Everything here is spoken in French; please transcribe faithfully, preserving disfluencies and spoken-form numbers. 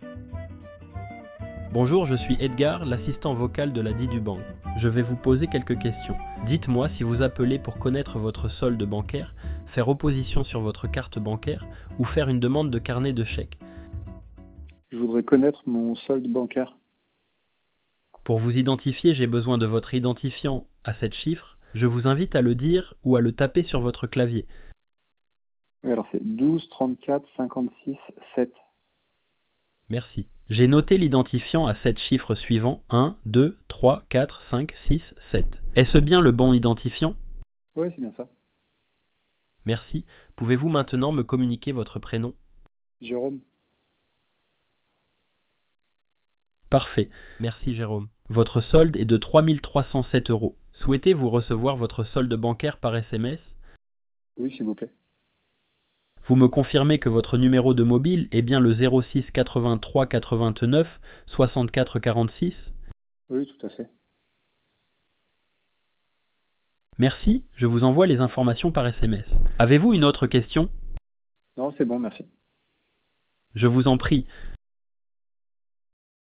Bonjour, je suis Edgar, l'assistant vocal de la Didubank. Je vais vous poser quelques questions. Dites-moi si vous appelez pour connaître votre solde bancaire, faire opposition sur votre carte bancaire ou faire une demande de carnet de chèques. Je voudrais connaître mon solde bancaire. Pour vous identifier, j'ai besoin de votre identifiant à sept chiffres. Je vous invite à le dire ou à le taper sur votre clavier. Oui, alors c'est douze, trente-quatre, cinquante-six, sept. Merci. J'ai noté l'identifiant à sept chiffres suivants, un, deux, trois, quatre, cinq, six, sept. Est-ce bien le bon identifiant? Oui, c'est bien ça. Merci. Pouvez-vous maintenant me communiquer votre prénom? Jérôme. Parfait. Merci Jérôme. Votre solde est de trois mille trois cent sept euros. Souhaitez-vous recevoir votre solde bancaire par S M S? Oui, s'il vous plaît. Vous me confirmez que votre numéro de mobile est bien le zéro six quatre-vingt-trois quatre-vingt-neuf soixante-quatre quarante-six? Oui, tout à fait. Merci, je vous envoie les informations par S M S. Avez-vous une autre question? Non, c'est bon, merci. Je vous en prie.